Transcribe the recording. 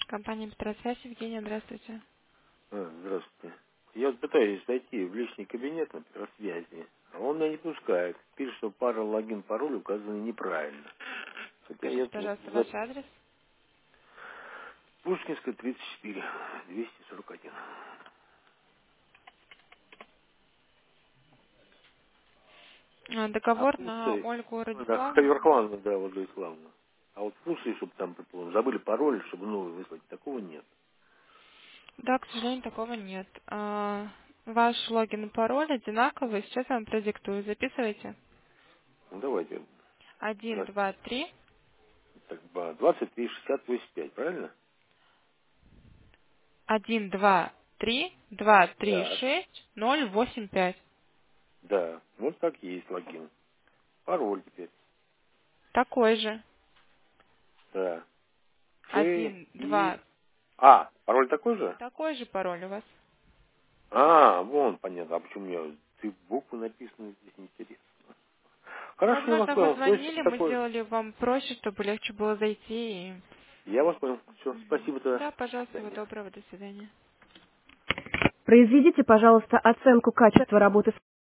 Компания «Петросвязь», Евгения, здравствуйте. Здравствуйте. Я вот пытаюсь зайти в личный кабинет на связи, а он меня не пускает. Пишет, что пара логин, пароль указаны неправильно. Хотя Скажите, я тут пожалуйста, за ваш адрес. Пушкинская, 34, 241. А Договор на функции, Ольгу да, Радиславовну. Хаверхлавна, да, вот Иславна. А вот функции, чтобы там, предположим, забыли пароль, чтобы новый выслать, такого нет. Да, к сожалению, такого нет. Ваш логин и пароль одинаковый. Сейчас я вам продиктую. Записывайте. Ну, давайте. 1, Да, 2, 3. так, 23, 60, 85, правильно? 1, 2, 3. 2, 3, Да. 6, 0, 8, 5. Да, вот так и есть логин. Пароль теперь. Такой же. Да. Ш 1, и 2. Пароль такой же? Такой же пароль у вас. Вон, понятно. А почему у меня ты буквы написаны здесь неинтересно. Ну, Хорошо, я вас возможно, вы понял. То есть звонили, мы такое. сделали вам проще, чтобы легче было зайти. Я вас понял. Все, спасибо тогда. Да, До пожалуйста, всего свидания. доброго, до свидания. Произведите, пожалуйста, оценку качества работы